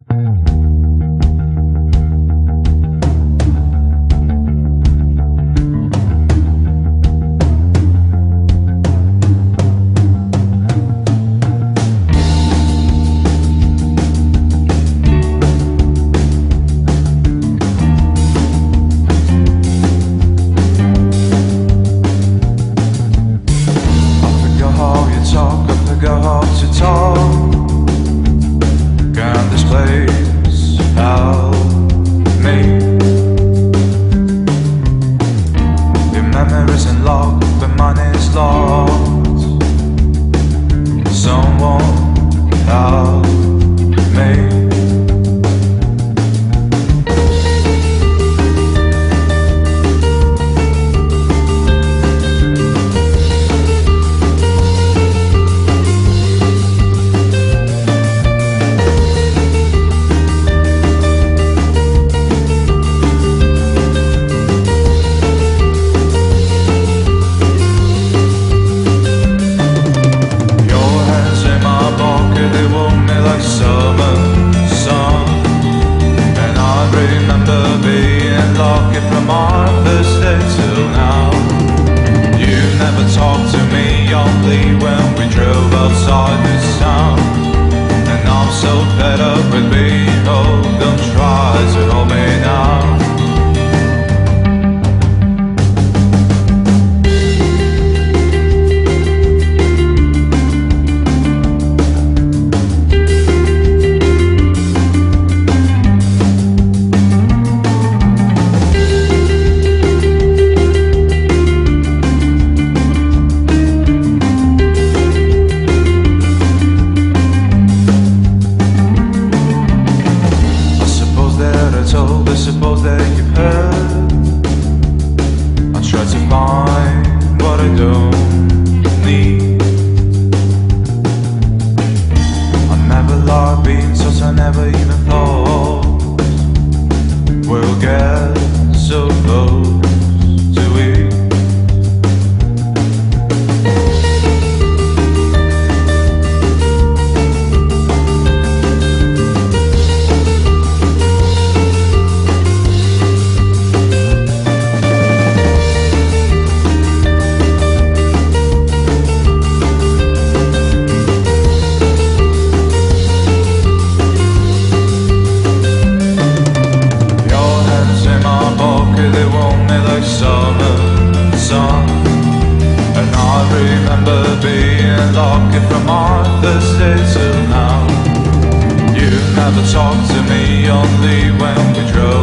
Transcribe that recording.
Can this place help me? Your memories unlocked, but mine is lost. Someone help me. From our first day till now, you never talked to me only when we drove outside this town. And I'm so fed up with being old, don't try to hold me now. I suppose that you've heard. I try to find what I don't need. I never liked being such, I never even thought we'll get so close to it. Summer sun, and I remember being locked from our first day till now. You never talked to me only when we drove